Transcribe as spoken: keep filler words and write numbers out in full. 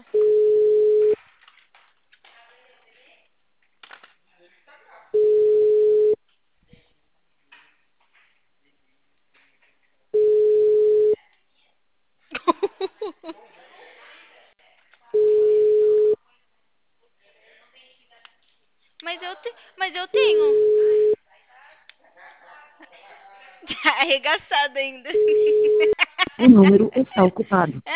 Mas eu, te... Mas eu tenho. Arregaçado ainda. O número está ocupado.